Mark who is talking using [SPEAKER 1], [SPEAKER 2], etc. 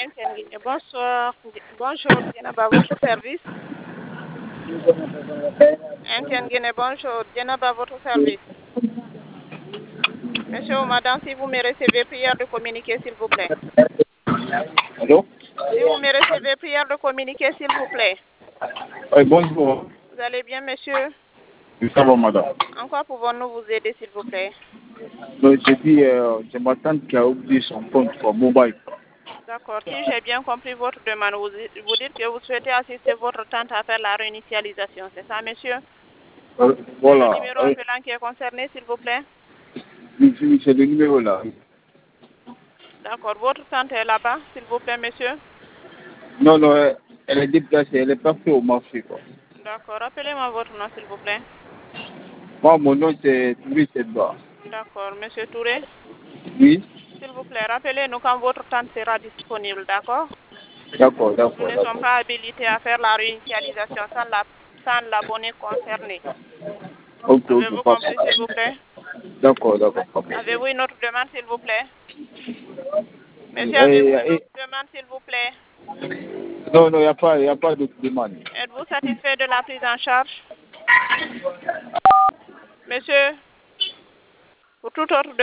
[SPEAKER 1] Bonsoir. Bonjour, Dienaba, votre service. MTN, bonjour. Dienaba, votre service. Monsieur ou madame, si vous me recevez, prière de communiquer, s'il vous plaît.
[SPEAKER 2] Allô?
[SPEAKER 1] Si vous me recevez, prière de communiquer, s'il vous plaît.
[SPEAKER 2] Oui, bonjour.
[SPEAKER 1] Vous allez bien, monsieur?
[SPEAKER 2] Ça va, madame.
[SPEAKER 1] En quoi pouvons-nous vous aider, s'il vous plaît?
[SPEAKER 2] Donc, j'ai dit, c'est ma tante qui a oublié son compte pour mobile.
[SPEAKER 1] D'accord. Si j'ai bien compris votre demande, vous dites que vous souhaitez assister votre tante à faire la réinitialisation. C'est ça, monsieur?
[SPEAKER 2] Voilà.
[SPEAKER 1] Le numéro appelant qui est concerné, s'il vous plaît?
[SPEAKER 2] Oui, c'est le numéro là.
[SPEAKER 1] D'accord. Votre tante est là-bas, s'il vous plaît, monsieur?
[SPEAKER 2] Non, non, elle est déplacée, elle est partie au marché, quoi.
[SPEAKER 1] D'accord. Rappelez-moi votre nom, s'il vous plaît.
[SPEAKER 2] Moi, mon nom, c'est Louis Sedba.
[SPEAKER 1] D'accord. Monsieur Touré?
[SPEAKER 2] Oui?
[SPEAKER 1] S'il vous plaît, rappelez-nous quand votre tante sera disponible, d'accord?
[SPEAKER 2] D'accord,
[SPEAKER 1] Nous
[SPEAKER 2] d'accord,
[SPEAKER 1] ne sommes
[SPEAKER 2] d'accord.
[SPEAKER 1] pas habilités à faire la réinitialisation sans l'abonné concerné.
[SPEAKER 2] Ok,
[SPEAKER 1] Avez-vous
[SPEAKER 2] ok,
[SPEAKER 1] compris, s'il
[SPEAKER 2] parfait.
[SPEAKER 1] vous plaît?
[SPEAKER 2] D'accord, d'accord, parfait.
[SPEAKER 1] Avez-vous une autre demande, s'il vous plaît? Monsieur, avez-vous une autre demande, s'il vous plaît?
[SPEAKER 2] Non, non, il n'y a pas d'autre demande.
[SPEAKER 1] Êtes-vous satisfait de la prise en charge? Monsieur, pour toute autre demande,